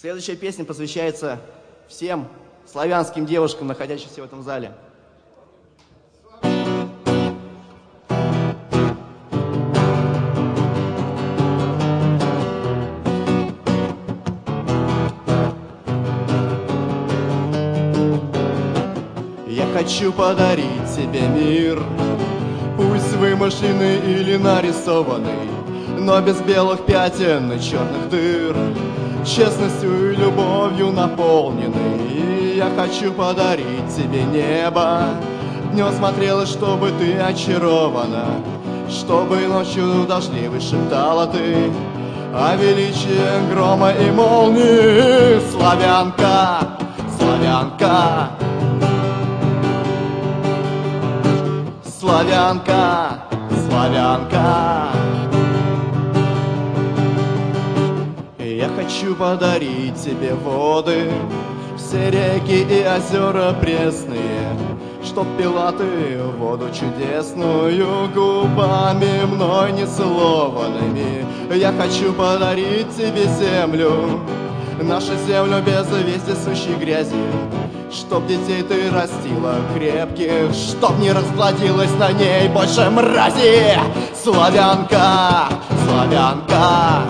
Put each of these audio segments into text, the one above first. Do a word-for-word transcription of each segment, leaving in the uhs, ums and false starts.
Следующая песня посвящается всем славянским девушкам, находящимся в этом зале. Я хочу подарить тебе мир, пусть вымышленный или нарисованный, но без белых пятен и черных дыр, честностью и любовью наполненный. И я хочу подарить тебе небо, днем смотрелось, чтобы ты очарована, чтобы ночью дождливой шептала ты о величии грома и молнии. Славянка, славянка, славянка, славянка. Я хочу подарить тебе воды, все реки и озера пресные, чтоб пила ты воду чудесную губами мной нецелованными. Я хочу подарить тебе землю, нашу землю без вездесущей грязи, чтоб детей ты растила крепких, чтоб не расплодилась на ней больше мрази. Славянка, славянка,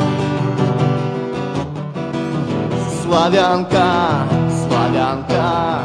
славянка, славянка.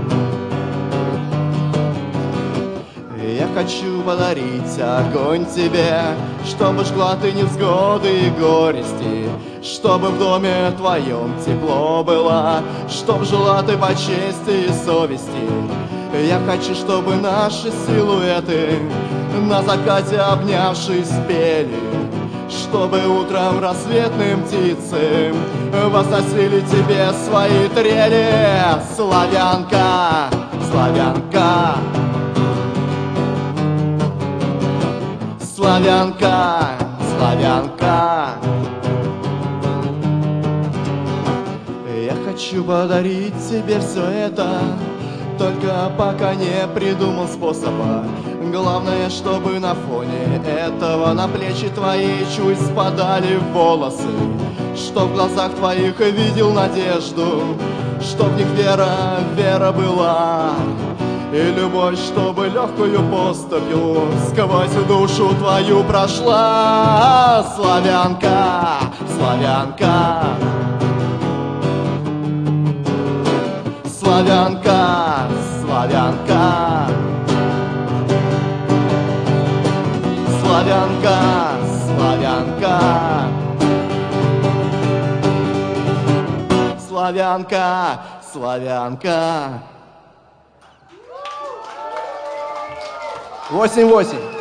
Я хочу подарить огонь тебе, чтобы жгла ты невзгоды и горести, чтобы в доме твоем тепло было, чтоб жила ты по чести и совести. Я хочу, чтобы наши силуэты на закате обнявшись пели, чтобы утром рассветным птицы возносили тебе свои трели. Славянка, славянка, славянка, славянка. Я хочу подарить тебе все это, только пока не придумал способа. Главное, чтобы на фоне этого на плечи твои чуть спадали волосы, чтоб в глазах твоих видел надежду, чтоб в них вера, вера была, и любовь, чтобы легкую поступью сквозь душу твою прошла. Славянка, славянка, славянка, славянка, славянка, славянка, славянка, славянка. Восемь восемь.